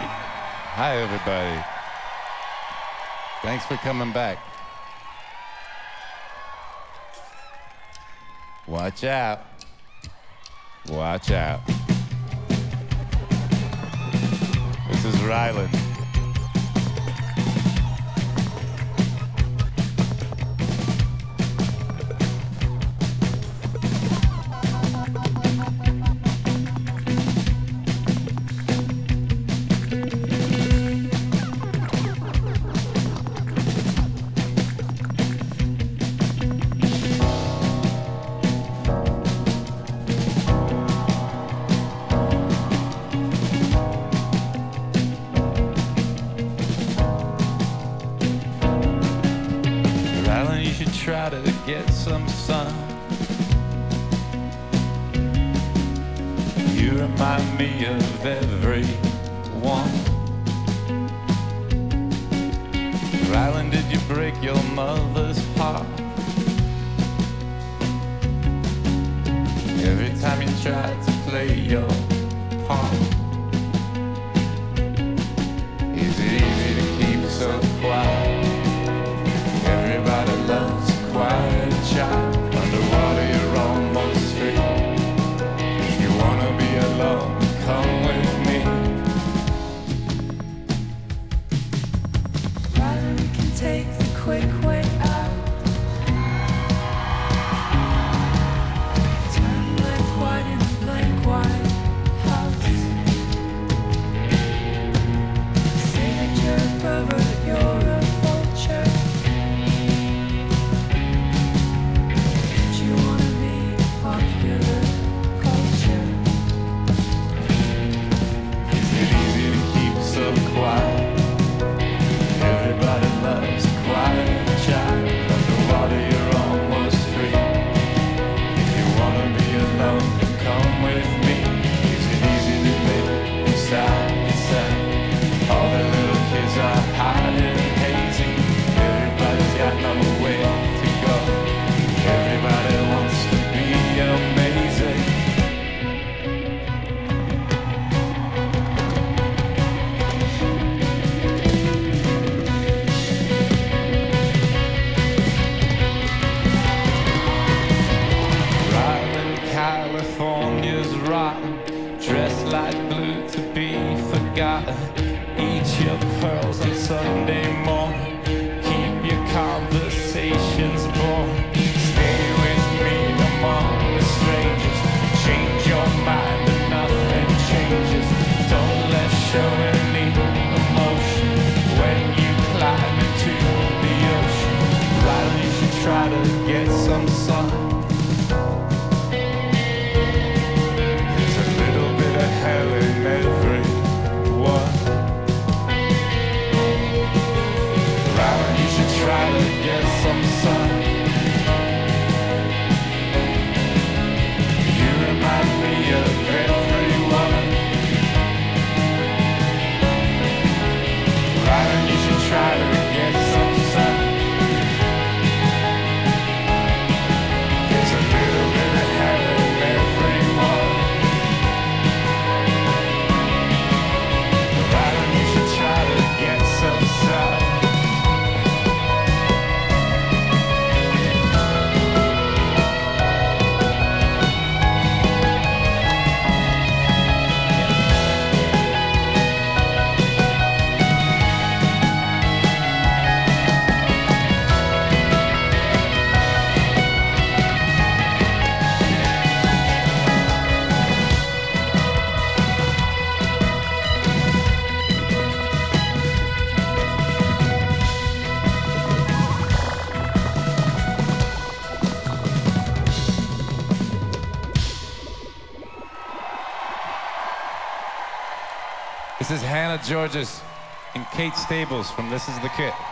Hi, everybody. Thanks for coming back. Watch out. Watch out. This is Ryland. Try to get some sun. You remind me of everyone. Ryland, did you break your mother's heart? Every time you tried to play your part. Is it easy to keep so quiet? Everybody loves a quiet child. Underwater you're almost free. If you wanna be alone, come with me. Rather we can take the quick way out. Turn black white in a blank white house. Say that you're a pervert, you're a vulture. Everybody loves a quiet child. Underwater you're almost free. If you wanna be alone, come with me. Is it easy to live inside yourself? All the little kids are hiding hazy. Everybody's got nowhere to go. Everybody wants to be amazing. California's rotten, dressed like blue to be forgotten. Eat your pearls on Sunday morning. Keep your conversations boring. Stay with me among the strangers. Change your mind and nothing changes. Don't let show any emotion when you climb into the ocean. Right, you should try to get some sun. Hell in everyone. Right, you should try to get some sun. You remind me of everyone. Right, you should try to get some sun. There's a little bit of hell in everyone. This is Hannah Georges and Kate Stables from This Is the Kit.